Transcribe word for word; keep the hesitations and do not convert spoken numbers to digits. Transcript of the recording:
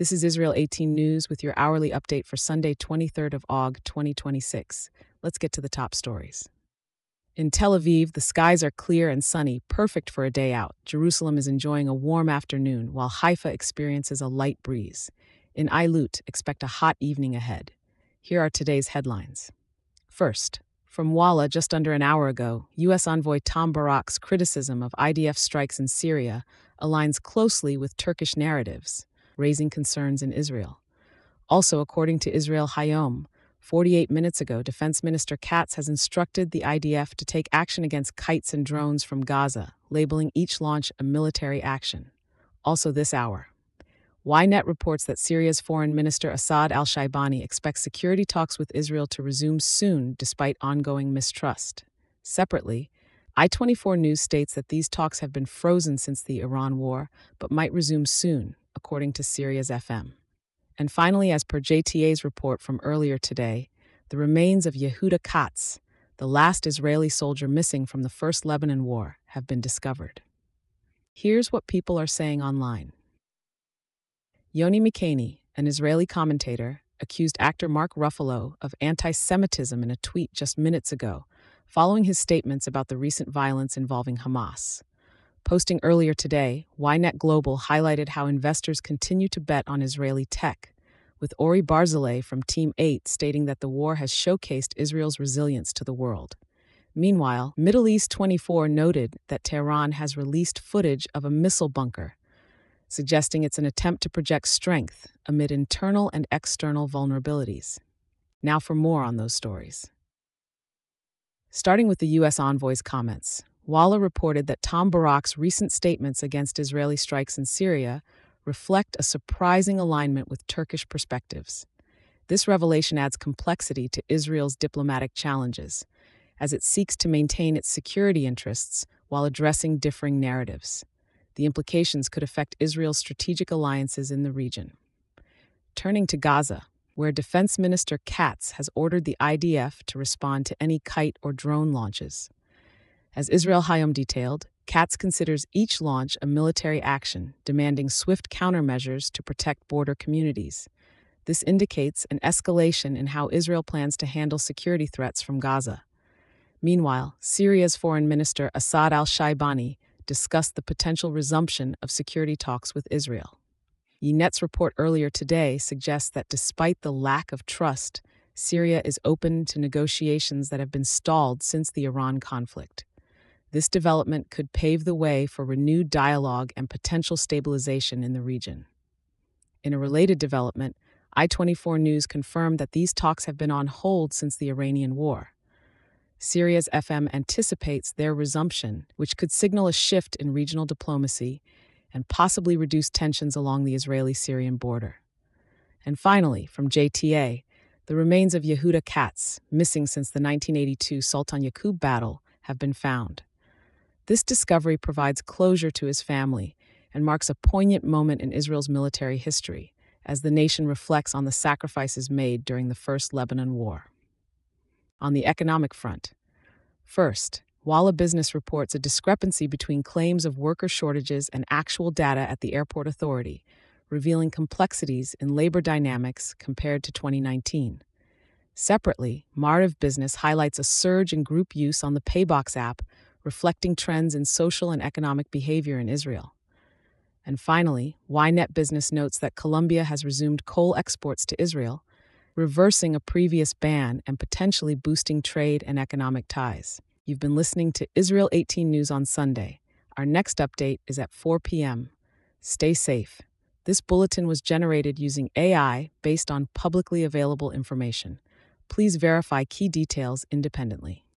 This is Israel eighteen News with your hourly update for Sunday, twenty-third of August, twenty twenty-six. Let's get to the top stories. In Tel Aviv, the skies are clear and sunny, perfect for a day out. Jerusalem is enjoying a warm afternoon, while Haifa experiences a light breeze. In Eilut, expect a hot evening ahead. Here are today's headlines. First, from Walla just under an hour ago, U S envoy Tom Barak's criticism of I D F strikes in Syria aligns closely with Turkish narratives, raising concerns in Israel. Also, according to Israel Hayom, forty-eight minutes ago, Defense Minister Katz has instructed the I D F to take action against kites and drones from Gaza, labeling each launch a military action. Also this hour, Ynet reports that Syria's Foreign Minister Assad al-Shaibani expects security talks with Israel to resume soon despite ongoing mistrust. Separately, I twenty-four News states that these talks have been frozen since the Iran war, but might resume soon, according to Syria's F M. And finally, as per J T A's report from earlier today, the remains of Yehuda Katz, the last Israeli soldier missing from the First Lebanon War, have been discovered. Here's what people are saying online. Yoni Mikhaeny, an Israeli commentator, accused actor Mark Ruffalo of anti-Semitism in a tweet just minutes ago, following his statements about the recent violence involving Hamas. Posting earlier today, Ynet Global highlighted how investors continue to bet on Israeli tech, with Ori Barzilay from Team eight stating that the war has showcased Israel's resilience to the world. Meanwhile, Middle East twenty-four noted that Tehran has released footage of a missile bunker, suggesting it's an attempt to project strength amid internal and external vulnerabilities. Now for more on those stories. Starting with the U S envoy's comments, Walla reported that Tom Barak's recent statements against Israeli strikes in Syria reflect a surprising alignment with Turkish perspectives. This revelation adds complexity to Israel's diplomatic challenges, as it seeks to maintain its security interests while addressing differing narratives. The implications could affect Israel's strategic alliances in the region. Turning to Gaza, where Defense Minister Katz has ordered the I D F to respond to any kite or drone launches. As Israel Hayom detailed, Katz considers each launch a military action, demanding swift countermeasures to protect border communities. This indicates an escalation in how Israel plans to handle security threats from Gaza. Meanwhile, Syria's Foreign Minister Assad al-Shaibani discussed the potential resumption of security talks with Israel. Ynet's report earlier today suggests that despite the lack of trust, Syria is open to negotiations that have been stalled since the Iran conflict. This development could pave the way for renewed dialogue and potential stabilization in the region. In a related development, I twenty-four News confirmed that these talks have been on hold since the Iranian war. Syria's F M anticipates their resumption, which could signal a shift in regional diplomacy and possibly reduce tensions along the Israeli-Syrian border. And finally, from J T A, the remains of Yehuda Katz, missing since the nineteen eighty-two Sultan Yaqub battle, have been found. This discovery provides closure to his family and marks a poignant moment in Israel's military history, as the nation reflects on the sacrifices made during the First Lebanon War. On the economic front, first, Walla Business reports a discrepancy between claims of worker shortages and actual data at the Airport Authority, revealing complexities in labor dynamics compared to twenty nineteen. Separately, Maariv Business highlights a surge in group use on the Paybox app, reflecting trends in social and economic behavior in Israel. And finally, Ynet Business notes that Colombia has resumed coal exports to Israel, reversing a previous ban and potentially boosting trade and economic ties. You've been listening to Israel eighteen News on Sunday. Our next update is at four p.m. Stay safe. This bulletin was generated using A I based on publicly available information. Please verify key details independently.